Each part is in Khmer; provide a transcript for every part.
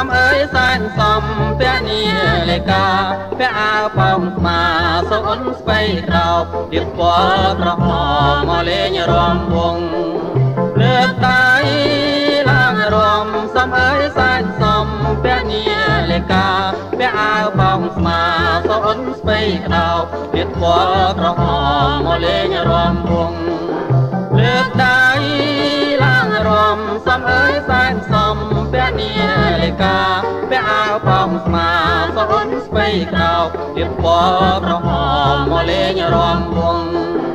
សំអើយសែនសំពាក់នីលេកាពាក់អាវប៉ោងស្មាសូនស្បៃក្រោបទៀបពណ៌ក្រហមមកលេងរំវងលើកដៃឡើងរំសំអើយសែនសំពាក់នីលេកាពាក់អាវប៉ោងស្មាសូនស្បៃក្រោបទៀបពណ៌ក្រហមមកលេងរំវងលើកដៃឡើងរំសំអើយសែនសំពាក់នីលេកាពាក់អាវប៉ោងស្មាសូនស្បៃក្រោបទៀបពណ៌ក្រហមមកលេងរំវង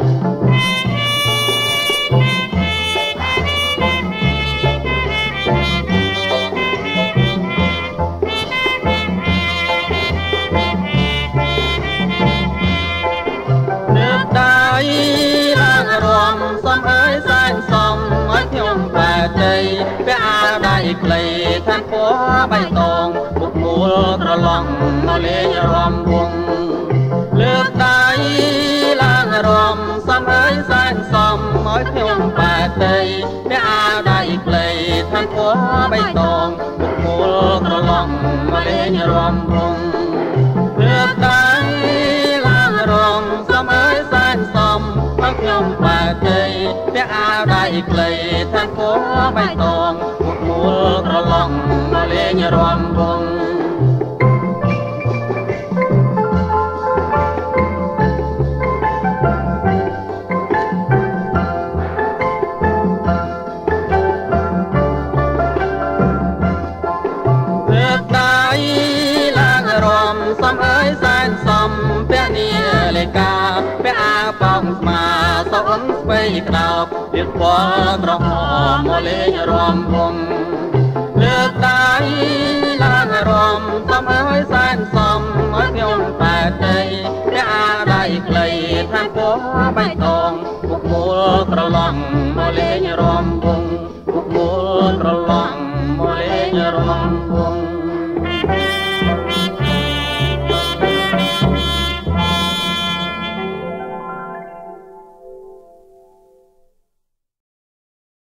សំអើយសែនសំឲ្យខ្ញុំបែកជ័យពាក់អាវដៃខ្លីឋានពណ៌បៃតងបុកមូលក្រឡងមកលេងរំវងលើកដៃឡើងរំសំអើយសែនសំឲ្យខ្ញុំបែកជ័យពាក់អាវដៃខ្លីឋានពណ៌បៃតងបុកមូលក្រឡងមកលេងរំវងលើកដៃឡើងរំសំអើយសែនសំឲ្យខ្ញុំបែកជ័យពាក់អាវដៃខ្លីឋានពណ៌បៃតងពុកមូលក្រឡងមកលេងរំវងលើកដៃឡើងរំសំអើយសែនសំពាក់នីលេកាពាក់អាវប៉ោងស្មាសូនស្បៃក្រោបទៀបពណ៌ក្រហមមកលេងរំវងលើកដៃឡើងរំសំអើយសែនសំឲ្យខ្ញុំបែកជ័យពាក់អាវដៃខ្លីឋានពណ៌បៃតងពុកមូលក្រឡងមកលេងរំវ